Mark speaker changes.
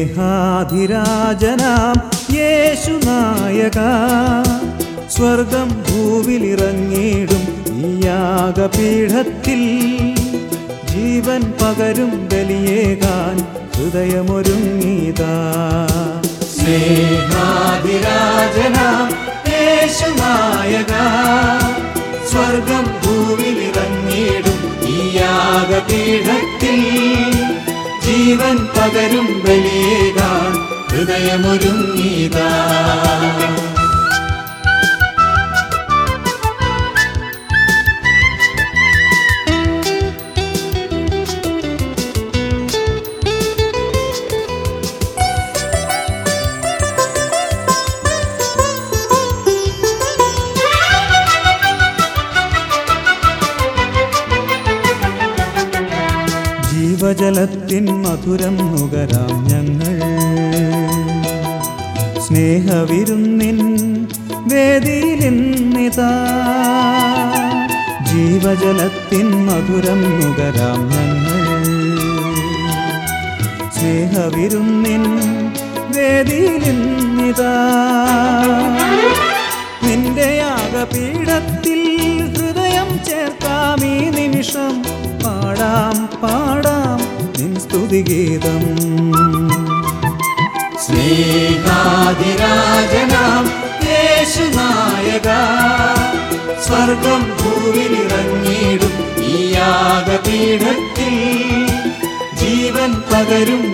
Speaker 1: സ്നേഹാധിരാജനാം യേശുനായക, സ്വർഗം ഭൂവിലിറങ്ങിയിടും ഈ യാഗപീഠത്തിൽ, ജീവൻ പകരും ബലിയേകാൻ ഹൃദയമൊരുങ്ങിതാ. സ്നേഹാധിരാജനാം യേശുനായക, സ്വർഗം ഭൂവിലിറങ്ങിയിടും ഈ യാഗപീഠത്തിൽ, ജീവൻ പകരും ബലിയേകാൻ ഹൃദയമൊരുങ്ങിതാ. ജീവജലത്തിൻ മധുരം നുകരാം ഞങ്ങൾ, സ്നേഹവിരുന്നിൻ വേദിയിലിന്നിതാ. ജീവജലത്തിൻ മധുരം നുകരാം ഞങ്ങൾ, സ്നേഹവിരുന്നിൻ വേദിയിലിന്നിതാ. നിന്റെ യാഗപീഠത്തിൽ ഹൃദയം ചേർക്കാം ഈ നിമിഷം, പാടാം പാടാം നിൻ സ്തുതിഗീതം. സ്നേഹാധിരാജനാം യേശുനായക, സ്വർഗം ഭൂവിലിറങ്ങിയിടും ഈ യാഗപീഠത്തിൽ, ജീവൻ പകരും